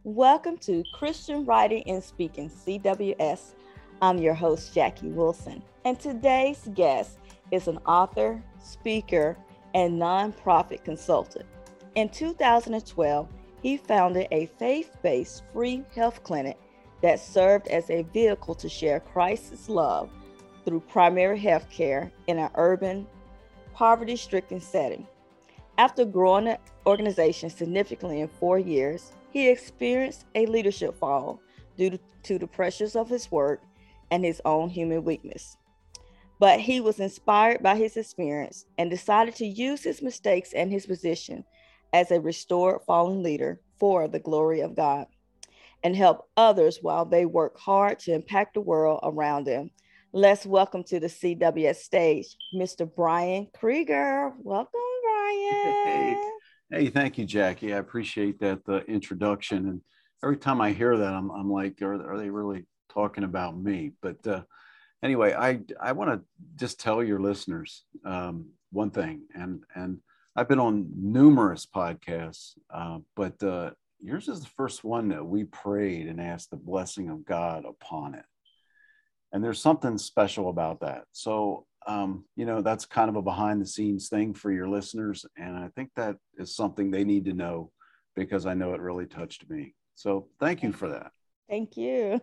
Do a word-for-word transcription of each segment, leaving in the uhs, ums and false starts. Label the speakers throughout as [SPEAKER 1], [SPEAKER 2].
[SPEAKER 1] Welcome to Christian Writing and Speaking C W S. I'm your host, Jackie Wilson, and today's guest is an author, speaker, and nonprofit consultant. In two thousand twelve, he founded a faith-based free health clinic that served as a vehicle to share Christ's love through primary health care in an urban, poverty-stricken setting. After growing the organization significantly in four years, he experienced a leadership fall due to the pressures of his work and his own human weakness. But he was inspired by his experience and decided to use his mistakes and his position as a restored fallen leader for the glory of God and help others while they work hard to impact the world around them. Let's welcome to the C W S stage, Mister Brian Krieger. Welcome,
[SPEAKER 2] Hey,
[SPEAKER 1] Brian.
[SPEAKER 2] hey, thank you, Jackie. I appreciate that uh, introduction. And every time I hear that, I'm, I'm like, are, are they really talking about me? But uh, anyway, I I want to just tell your listeners um, one thing, and and I've been on numerous podcasts, uh, but uh, yours is the first one that we prayed and asked the blessing of God upon it. And there's something special about that. So, um, you know, that's kind of a behind the scenes thing for your listeners. And I think that is something they need to know because I know it really touched me. So thank you
[SPEAKER 1] Thank
[SPEAKER 2] for that.
[SPEAKER 1] thank you.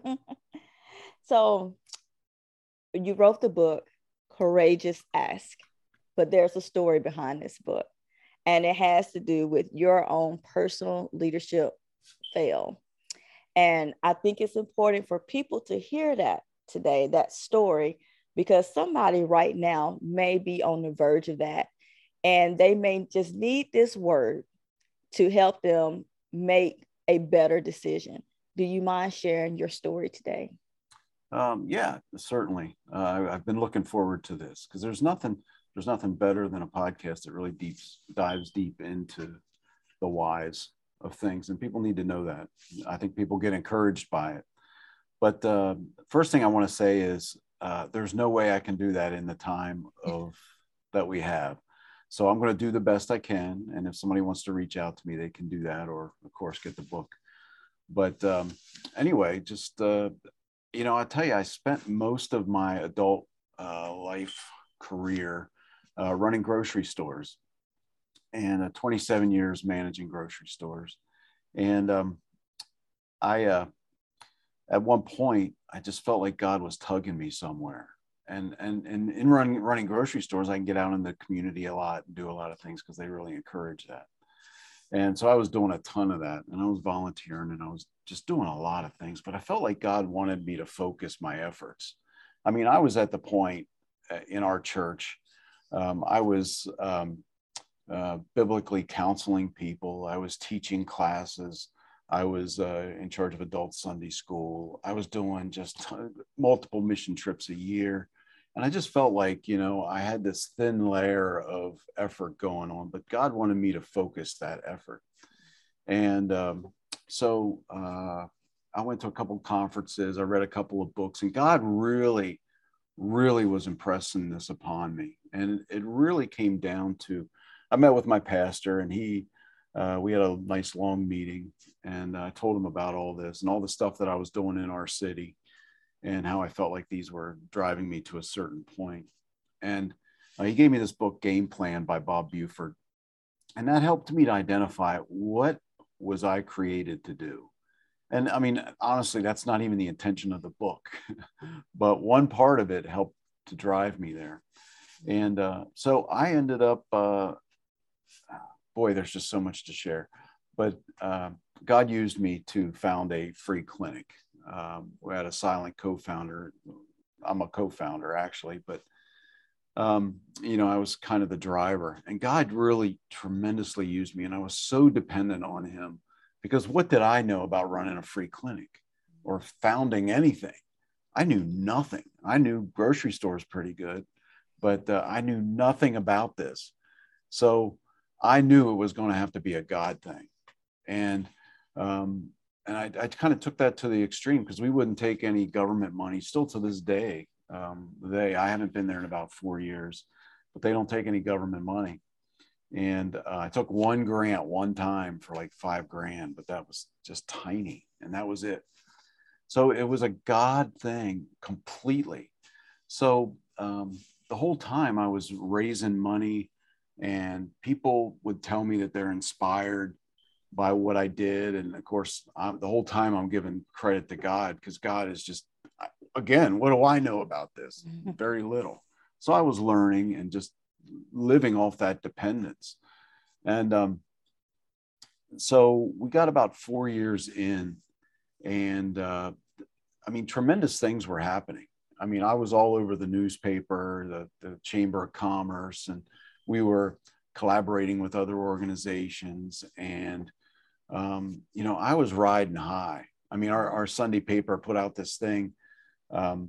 [SPEAKER 1] So, you wrote the book, Courageous Ask, but there's a story behind this book, and it has to do with your own personal leadership fail. And I think it's important for people to hear that today, that story, because somebody right now may be on the verge of that. And they may just need this word to help them make a better decision. Do you mind sharing your story today?
[SPEAKER 2] Um, yeah, certainly. Uh, I- I've been looking forward to this because there's nothing there's nothing better than a podcast that really deep dives deep into the whys of things, and people need to know that. I think people get encouraged by it. But uh, first thing I want to say is uh, there's no way I can do that in the time of that we have. So I'm going to do the best I can, and if somebody wants to reach out to me, they can do that, or of course get the book. But um, anyway, just uh, you know, I tell you, I spent most of my adult uh, life career uh, running grocery stores and uh, twenty-seven years managing grocery stores. And um, I uh, at one point I just felt like God was tugging me somewhere. And and and in running running grocery stores, I can get out in the community a lot and do a lot of things because they really encourage that. And so I was doing a ton of that, and I was volunteering, and I was just doing a lot of things. But I felt like God wanted me to focus my efforts. I mean, I was at the point uh, in our church. Um, I was um, uh, biblically counseling people. I was teaching classes. I was uh, in charge of adult Sunday school. I was doing just t- multiple mission trips a year. And I just felt like, you know, I had this thin layer of effort going on, but God wanted me to focus that effort. And um, so uh, I went to a couple of conferences. I read a couple of books, and God really, really was impressing this upon me. And it really came down to I met with my pastor, and he, uh, we had a nice long meeting, and I told him about all this and all the stuff that I was doing in our city and how I felt like these were driving me to a certain point. And uh, he gave me this book, Game Plan by Bob Buford. And that helped me to identify what was I created to do. And I mean, honestly, that's not even the intention of the book, but one part of it helped to drive me there. And uh, so I ended up uh, boy, there's just so much to share. But uh, God used me to found a free clinic. Um, we had a silent co-founder. I'm a co-founder actually, but um, you know, I was kind of the driver, and God really tremendously used me, and I was so dependent on Him because what did I know about running a free clinic or founding anything? I knew nothing. I knew grocery stores pretty good, but uh, I knew nothing about this. So I knew it was going to have to be a God thing. And um, and I, I kind of took that to the extreme because we wouldn't take any government money still to this day. Um, they I haven't been there in about four years, but they don't take any government money. And uh, I took one grant one time for like five grand, but that was just tiny. And that was it. So it was a God thing completely. So um, the whole time I was raising money, and people would tell me that they're inspired by what I did. And of course, I'm, the whole time I'm giving credit to God, because God is just, again, what do I know about this? Very little. So I was learning and just living off that dependence. And um, so we got about four years in, and uh, I mean, tremendous things were happening. I mean, I was all over the newspaper, the, the Chamber of Commerce, and we were collaborating with other organizations. And, um, you know, I was riding high. I mean, our, our Sunday paper put out this thing um,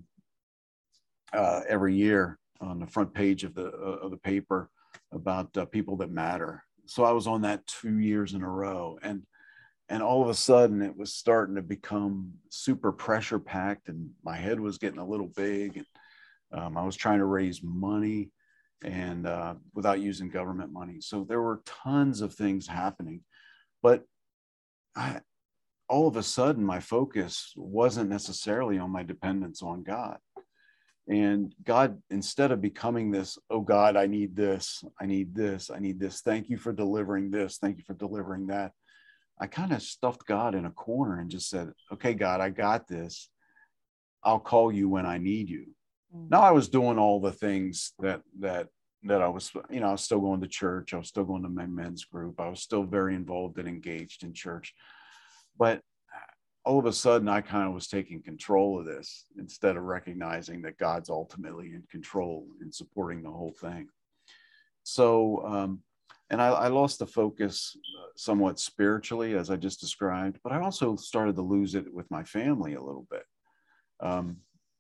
[SPEAKER 2] uh, every year on the front page of the, uh, of the paper about uh, people that matter. So I was on that two years in a row. And and all of a sudden it was starting to become super pressure packed, and my head was getting a little big, and um, I was trying to raise money and uh, without using government money. So there were tons of things happening, but I, all of a sudden my focus wasn't necessarily on my dependence on God. And God, instead of becoming this, oh God, I need this, I need this, I need this, thank you for delivering this, thank you for delivering that, I kind of stuffed God in a corner and just said, okay, God, I got this. I'll call you when I need you. Mm-hmm. Now I was doing all the things that, that, that I was, you know, I was still going to church. I was still going to my men's group. I was still very involved and engaged in church. But all of a sudden I kind of was taking control of this instead of recognizing that God's ultimately in control and supporting the whole thing. So, um, and I, I lost the focus somewhat spiritually, as I just described, but I also started to lose it with my family a little bit. Um,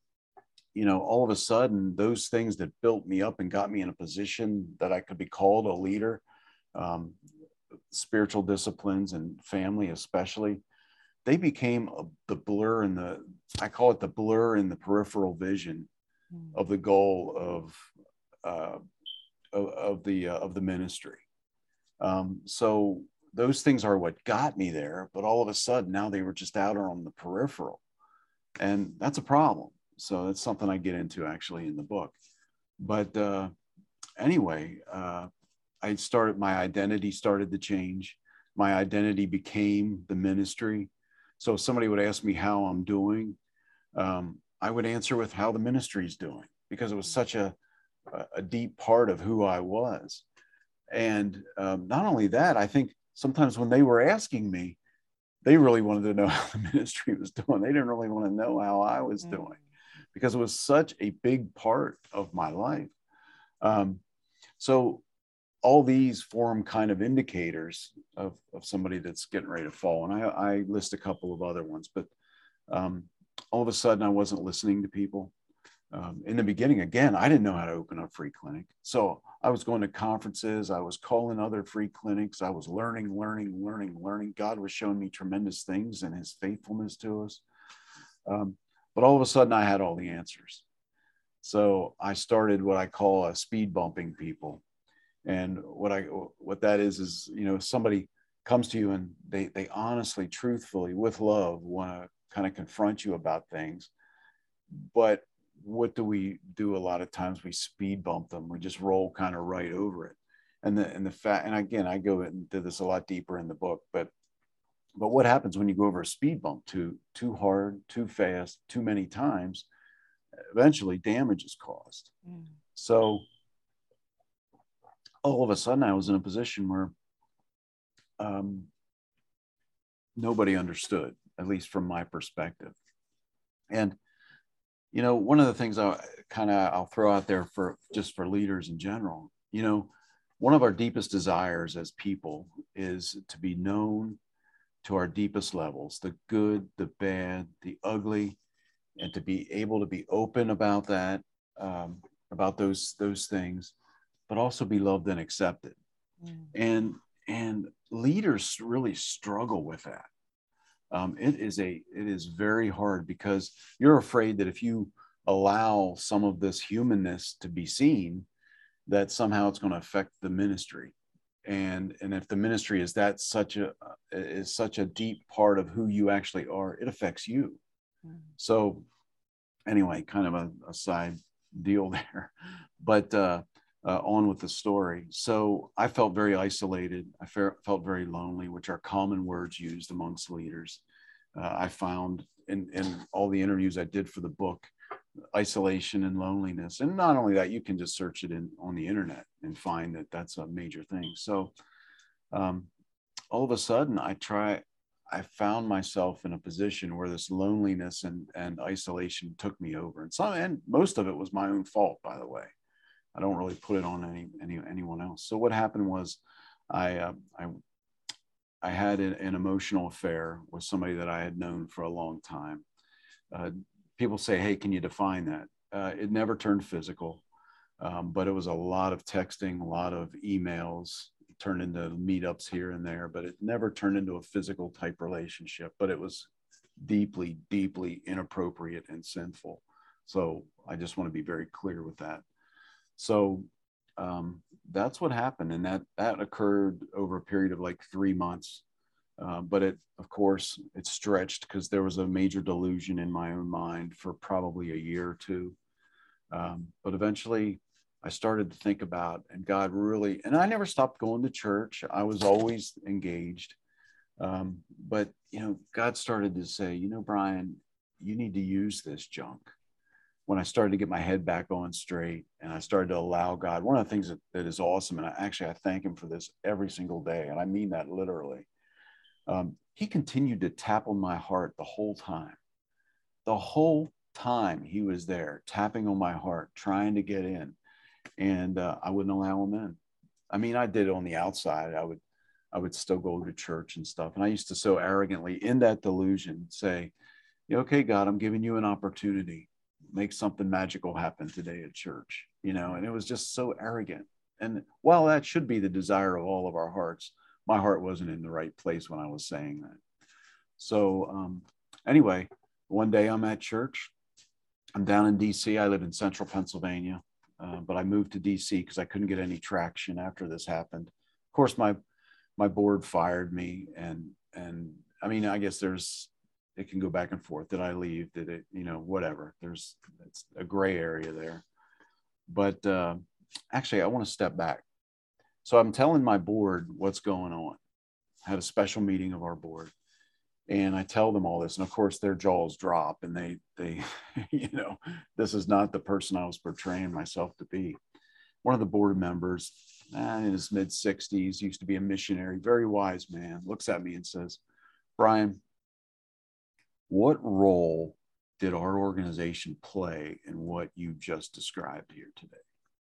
[SPEAKER 2] you know, all of a sudden, those things that built me up and got me in a position that I could be called a leader, um, spiritual disciplines and family especially, they became a, the blur in the, I call it the blur in the peripheral vision of the goal of, uh, of, of the, uh, of the ministry. Um, so those things are what got me there, but all of a sudden now they were just out on the peripheral, and that's a problem. So that's something I get into actually in the book. But uh, anyway, uh, I started, my identity started to change. My identity became the ministry. So if somebody would ask me how I'm doing, um, I would answer with how the ministry is doing, because it was such a, a deep part of who I was. And um, not only that, I think sometimes when they were asking me, they really wanted to know how the ministry was doing. They didn't really want to know how I was mm. doing, because it was such a big part of my life. Um, so all these form kind of indicators of, of somebody that's getting ready to fall. And I, I list a couple of other ones, but um, all of a sudden I wasn't listening to people. Um, in the beginning, again, I didn't know how to open a free clinic. So I was going to conferences. I was calling other free clinics. I was learning, learning, learning, learning. God was showing me tremendous things and his faithfulness to us. Um, but all of a sudden I had all the answers. So I started what I call a speed bumping people. And what I, what that is, is, you know, somebody comes to you and they, they honestly, truthfully, with love, want to kind of confront you about things. But what do we do? A lot of times we speed bump them. We just roll kind of right over it. And the, and the fact, and again, I go into this a lot deeper in the book, but, but what happens when you go over a speed bump too, too hard, too fast, too many times, eventually damage is caused. Mm. So all of a sudden I was in a position where um, nobody understood, at least from my perspective. And you know, one of the things I kind of I'll throw out there for just for leaders in general, you know, one of our deepest desires as people is to be known to our deepest levels, the good, the bad, the ugly, and to be able to be open about that, um, about those those things, but also be loved and accepted. Mm. And and leaders really struggle with that. Um, it is a it is very hard, because you're afraid that if you allow some of this humanness to be seen, that somehow it's going to affect the ministry. And, and if the ministry is that such a, is such a deep part of who you actually are, it affects you. Mm. So anyway, kind of a, a side deal there, but uh, uh, on with the story. So I felt very isolated. I fe- felt very lonely, which are common words used amongst leaders. Uh, I found in, in all the interviews I did for the book, isolation and loneliness. And not only that, you can just search it in on the internet and find that that's a major thing. So um, all of a sudden I try, I found myself in a position where this loneliness and, and isolation took me over. And some, and most of it was my own fault, by the way. I don't really put it on any, any anyone else. So what happened was I, uh, I, I had an, an emotional affair with somebody that I had known for a long time. Uh, people say, hey, can you define that? Uh, it never turned physical, um, but it was a lot of texting, a lot of emails, turned into meetups here and there, but it never turned into a physical type relationship, but it was deeply, deeply inappropriate and sinful. So I just want to be very clear with that. So um, that's what happened. And that, that occurred over a period of like three months. Uh, but it, of course, it stretched because there was a major delusion in my own mind for probably a year or two. Um, but eventually I started to think about, and God really, and I never stopped going to church. I was always engaged. Um, but, you know, God started to say, you know, Brian, you need to use this junk. When I started to get my head back on straight and I started to allow God, one of the things that, that is awesome, and I actually, I thank him for this every single day. And I mean that literally. Um, he continued to tap on my heart the whole time. The whole time he was there tapping on my heart, trying to get in. And uh, I wouldn't allow him in. I mean, I did it on the outside. I would, I would still go to church and stuff. And I used to so arrogantly in that delusion say, okay, God, I'm giving you an opportunity. Make something magical happen today at church, you know, and it was just so arrogant. And while that should be the desire of all of our hearts, my heart wasn't in the right place when I was saying that. So um, anyway, one day I'm at church. I'm down in D C. I live in central Pennsylvania, uh, but I moved to D C because I couldn't get any traction after this happened. Of course, my my board fired me, and and I mean, I guess there's it can go back and forth. Did I leave? Did it? You know, whatever. There's it's a gray area there. But uh, actually, I want to step back. So I'm telling my board what's going on. I had a special meeting of our board. And I tell them all this, and of course their jaws drop, and they, they, you know, this is not the person I was portraying myself to be. One of the board members, eh, in his mid sixties, used to be a missionary, very wise man, looks at me and says, Brian, what role did our organization play in what you just described here today?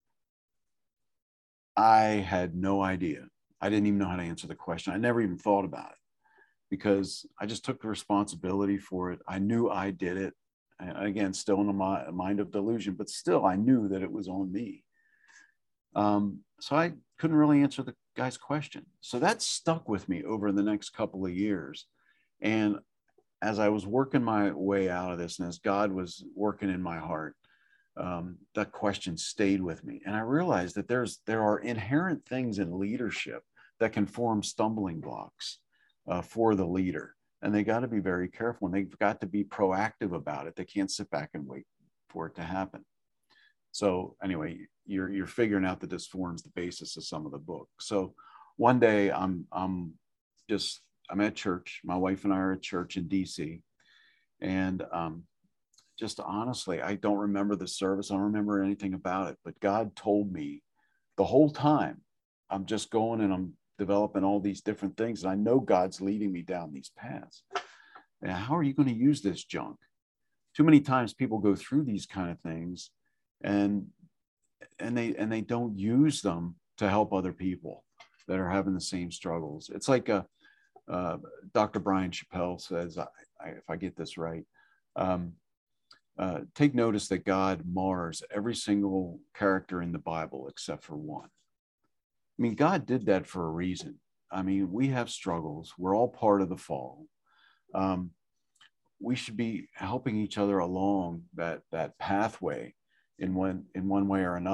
[SPEAKER 2] I had no idea. I didn't even know how to answer the question. I never even thought about it, because I just took the responsibility for it. I knew I did it. And again, still in a mind of delusion, but still I knew that it was on me. Um, so I couldn't really answer the guy's question. So that stuck with me over the next couple of years. And as I was working my way out of this, and as God was working in my heart, um, that question stayed with me. And I realized that there's there are inherent things in leadership that can form stumbling blocks Uh, for the leader, and they got to be very careful, and they've got to be proactive about it. They can't sit back and wait for it to happen. So anyway, you're you're figuring out that this forms the basis of some of the book. So one day I'm I'm just I'm at church. My wife and I are at church in D C, and um, just honestly, I don't remember the service. I don't remember anything about it, but God told me the whole time. I'm just going and I'm developing all these different things. And I know God's leading me down these paths. And how are you going to use this junk? Too many times people go through these kind of things and and they and they don't use them to help other people that are having the same struggles. It's like a, uh, Doctor Brian Chappell says, I, I, if I get this right, um, uh, take notice that God mars every single character in the Bible except for one. I mean, God did that for a reason. I mean, we have struggles. We're all part of the fall. Um, we should be helping each other along that that pathway in one in one way or another.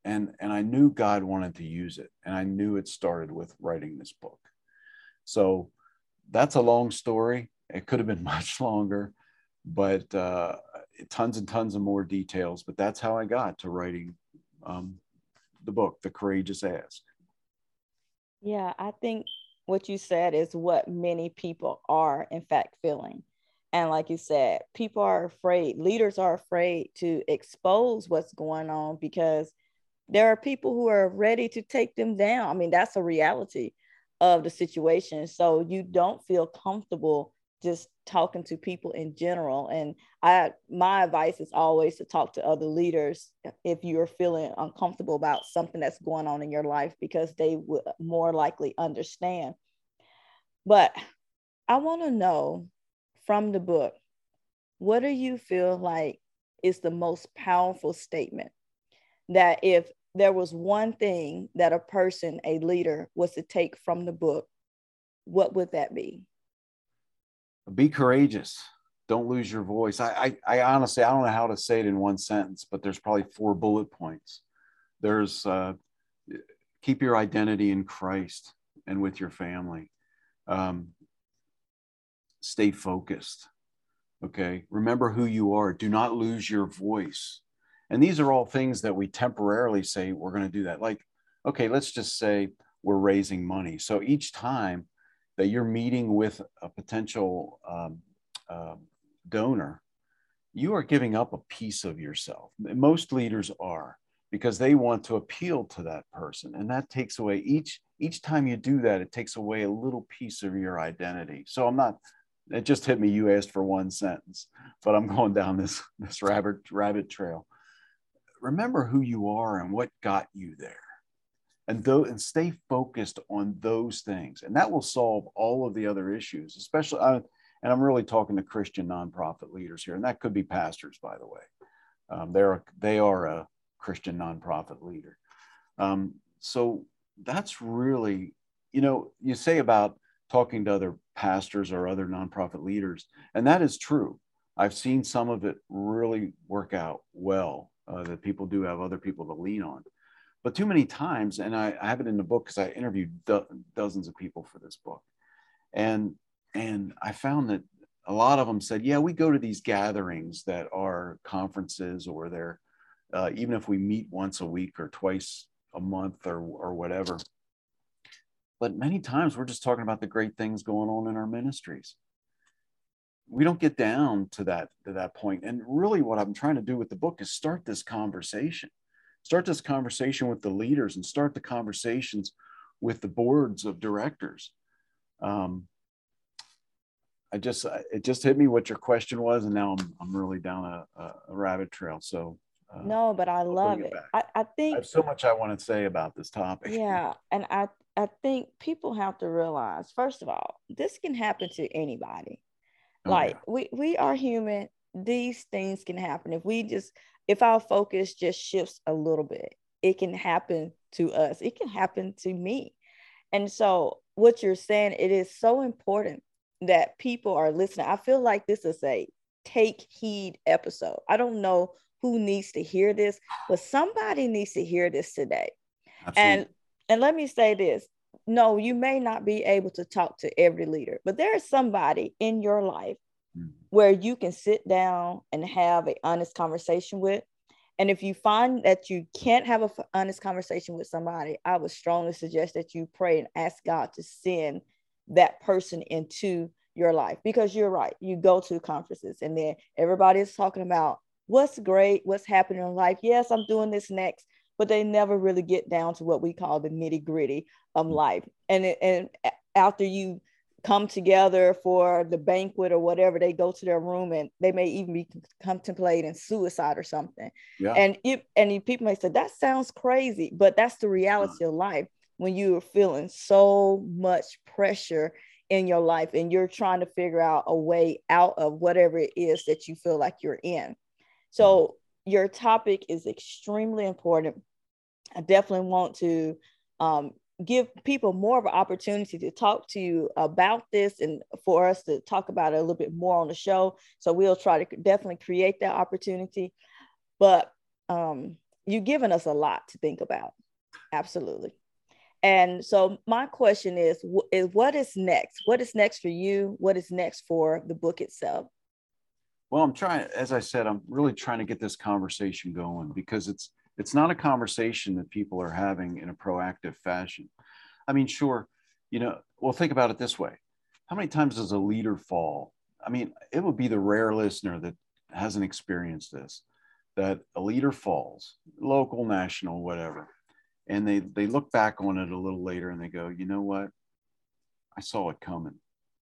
[SPEAKER 2] and and I knew God wanted to use it, and I knew it started with writing this book. So that's a long story. It could have been much longer, but uh, tons and tons of more details. But that's how I got to writing um, the book, The Courageous Ask.
[SPEAKER 1] Yeah, I think what you said is what many people are, in fact, feeling. And like you said, people are afraid, leaders are afraid to expose what's going on because there are people who are ready to take them down. I mean, that's a reality of the situation. So you don't feel comfortable just talking to people in general. And I, my advice is always to talk to other leaders if you're feeling uncomfortable about something that's going on in your life, because they would more likely understand. But I want to know from the book, what do you feel like is the most powerful statement that if there was one thing that a person, a leader, was to take from the book, what would that be?
[SPEAKER 2] Be courageous. Don't lose your voice. I, I, I honestly, I don't know how to say it in one sentence, but there's probably four bullet points. There's uh, keep your identity in Christ and with your family. Um, stay focused. Okay. Remember who you are. Do not lose your voice. And these are all things that we temporarily say we're going to do that. Like, okay, let's just say we're raising money. So each time that you're meeting with a potential um, uh, donor, you are giving up a piece of yourself. Most leaders are, because they want to appeal to that person. And that takes away each, each time you do that, it takes away a little piece of your identity. So I'm not, it just hit me. You asked for one sentence, but I'm going down this, this rabbit, rabbit trail. Remember who you are and what got you there. And, though, and stay focused on those things. And that will solve all of the other issues, especially, uh, and I'm really talking to Christian nonprofit leaders here. And that could be pastors, by the way. Um, they're, they are a Christian nonprofit leader. Um, so that's really, you know, you say about talking to other pastors or other nonprofit leaders, and that is true. I've seen some of it really work out well, uh, that people do have other people to lean on. But too many times, and I, I have it in the book because I interviewed do- dozens of people for this book, and and I found that a lot of them said, "Yeah, we go to these gatherings that are conferences, or they're uh, even if we meet once a week or twice a month or or whatever." But many times we're just talking about the great things going on in our ministries. We don't get down to that to that point. And really, what I'm trying to do with the book is start this conversation. Start this conversation with the leaders and start the conversations with the boards of directors. Um, I just, it just hit me what your question was, and now I'm, I'm really down a, a, a rabbit trail. So uh,
[SPEAKER 1] No, but I
[SPEAKER 2] I'll bring
[SPEAKER 1] love
[SPEAKER 2] it
[SPEAKER 1] it.
[SPEAKER 2] back.
[SPEAKER 1] I, I
[SPEAKER 2] I
[SPEAKER 1] think,
[SPEAKER 2] have so much I want to say about this topic.
[SPEAKER 1] yeah, and I, I think people have to realize, first of all, this can happen to anybody.
[SPEAKER 2] Oh
[SPEAKER 1] Like
[SPEAKER 2] yeah.
[SPEAKER 1] we we are human. These things can happen if we just, if our focus just shifts a little bit. It can happen to us. It can happen to me. And so what you're saying, it is so important that people are listening. I feel like this is a take heed episode. I don't know who needs to hear this, but somebody needs to hear this today. And
[SPEAKER 2] Absolutely.
[SPEAKER 1] and let me say this. No, you may not be able to talk to every leader, but there is somebody in your life
[SPEAKER 2] Mhm.
[SPEAKER 1] where you can sit down and have an honest conversation with. And if you find that you can't have an honest conversation with somebody, I would strongly suggest that you pray and ask God to send that person into your life. Because you're right, you go to conferences and then everybody is talking about what's great, what's happening in life. Yes, I'm doing this next, but they never really get down to what we call the nitty gritty of life. And, and after you come together for the banquet or whatever, they go to their room and they may even be contemplating suicide or something.
[SPEAKER 2] Yeah.
[SPEAKER 1] And it, and people may say that sounds crazy, but that's the reality of life. When you're feeling so much pressure in your life and you're trying to figure out a way out of whatever it is that you feel like you're in. So your topic is extremely important. I definitely want to um, give people more of an opportunity to talk to you about this and for us to talk about it a little bit more on the show. So we'll try to definitely create that opportunity. But um, you've given us a lot to think about. Absolutely. And so my question is, is what is next? What is next for you? What is next for the book itself?
[SPEAKER 2] Well, I'm trying, as I said, I'm really trying to get this conversation going, because it's it's not a conversation that people are having in a proactive fashion. I mean, sure, you know, well, think about it this way. How many times does a leader fall? I mean, it would be the rare listener that hasn't experienced this, that a leader falls, local, national, whatever, and they they look back on it a little later and they go, you know what? I saw it coming.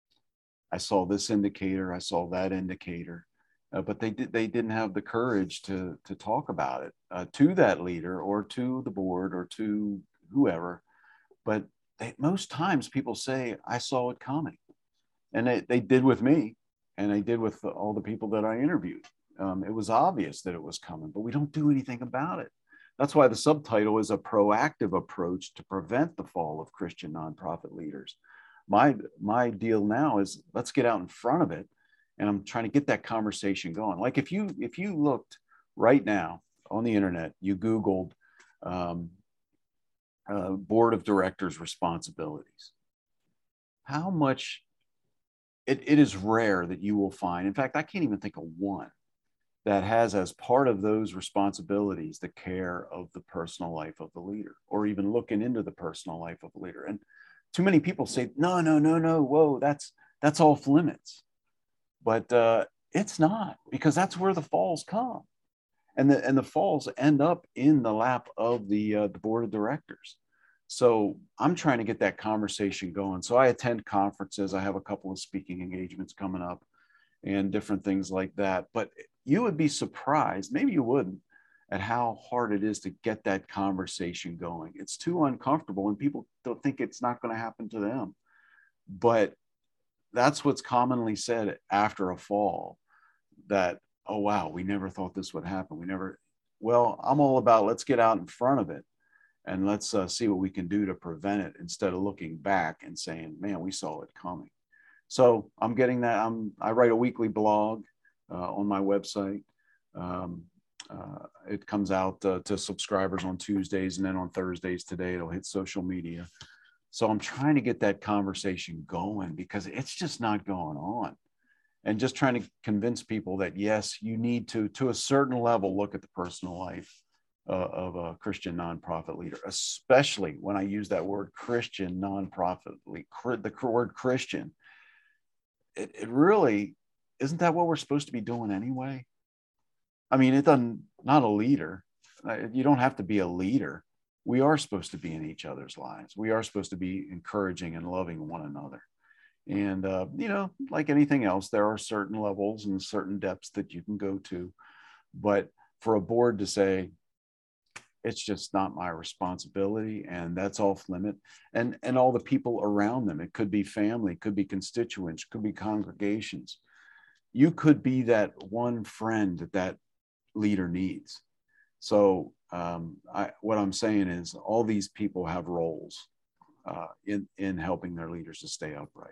[SPEAKER 2] I saw this indicator, I saw that indicator, uh, but they did they didn't have the courage to to talk about it uh, to that leader or to the board or to whoever. But they, most times people say, I saw it coming, and they, they did with me, and they did with the, all the people that I interviewed. Um, it was obvious that it was coming, but we don't do anything about it. That's why the subtitle is a proactive approach to prevent the fall of Christian nonprofit leaders. My, my deal now is let's get out in front of it. And I'm trying to get that conversation going. Like if you, if you looked right now on the internet, you Googled um, uh, board of directors responsibilities, how much it, it is rare that you will find. In fact, I can't even think of one that has as part of those responsibilities the care of the personal life of the leader, or even looking into the personal life of the leader. And too many people say, no, no, no, no, whoa, that's that's off limits. But uh, it's not, because that's where the falls come. And the, and the falls end up in the lap of the, uh, the board of directors. So I'm trying to get that conversation going. So I attend conferences. I have a couple of speaking engagements coming up and different things like that. But you would be surprised, maybe you wouldn't, at how hard it is to get that conversation going. It's too uncomfortable and people don't think it's not going to happen to them. But that's what's commonly said after a fall, that, oh, wow, we never thought this would happen. We never, well, I'm all about let's get out in front of it and let's uh, see what we can do to prevent it, instead of looking back and saying, man, we saw it coming. So I'm getting that. I'm, I write a weekly blog uh, on my website. Um, uh, it comes out uh, to subscribers on Tuesdays, and then on Thursdays today, it'll hit social media. So I'm trying to get that conversation going, because it's just not going on. And just trying to convince people that, yes, you need to, to a certain level, look at the personal life uh, of a Christian nonprofit leader, especially when I use that word Christian nonprofit, the word Christian. It, it really, isn't that what we're supposed to be doing anyway? I mean, it doesn't, not a leader. You don't have to be a leader. We are supposed to be in each other's lives. We are supposed to be encouraging and loving one another. And, uh, you know, like anything else, there are certain levels and certain depths that you can go to. But for a board to say, it's just not my responsibility and that's off limit, and, and all the people around them, it could be family, could be constituents, could be congregations. You could be that one friend that that leader needs. So um, I, what I'm saying is all these people have roles uh, in, in helping their leaders to stay upright.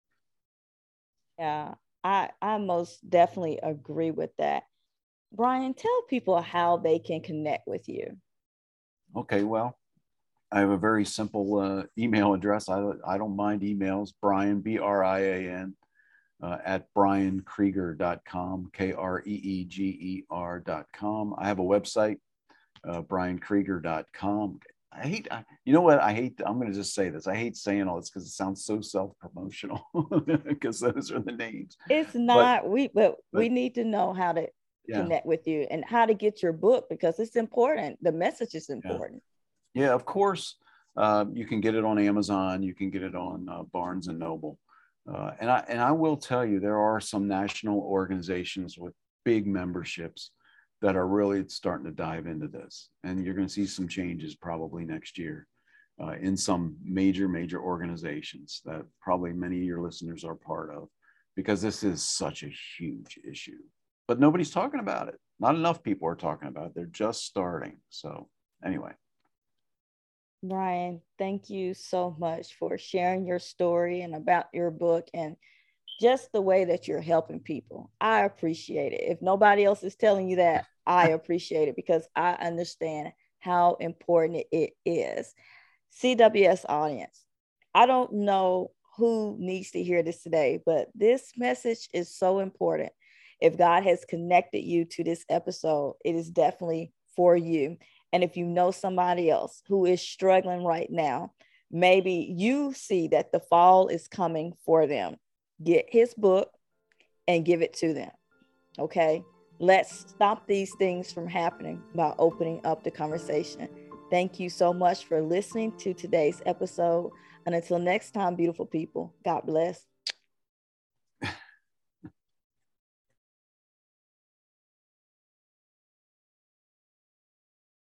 [SPEAKER 1] Yeah, I, I most definitely agree with that. Brian, tell people how they can connect with you.
[SPEAKER 2] Okay, well, I have a very simple uh, email address. I, I don't mind emails. Brian, B R I A N, uh, at brian krieger dot com, K R E E G E R dot com. I have a website, uh, brian krieger dot com. I hate, I, you know what? I hate, I'm going to just say this. I hate saying all this because it sounds so self-promotional, because those are the names.
[SPEAKER 1] It's not, but, we, but, but we need to know how to yeah. connect with you and how to get your book, because it's important. The message is important.
[SPEAKER 2] Yeah, yeah, of course. Uh, you can get it on Amazon. You can get it on uh, Barnes and Noble. Uh, and I and I will tell you, there are some national organizations with big memberships that are really starting to dive into this. And you're going to see some changes probably next year uh, in some major, major organizations that probably many of your listeners are part of, because this is such a huge issue. But nobody's talking about it. Not enough people are talking about it. They're just starting. So anyway.
[SPEAKER 1] Brian, thank you so much for sharing your story and about your book and just the way that you're helping people. I appreciate it. If nobody else is telling you that, I appreciate it because I understand how important it is. C W S audience, I don't know who needs to hear this today, but this message is so important. If God has connected you to this episode, it is definitely for you. And if you know somebody else who is struggling right now, maybe you see that the fall is coming for them, get his book and give it to them. Okay. Let's stop these things from happening by opening up the conversation. Thank you so much for listening to today's episode. And until next time, beautiful people, God bless.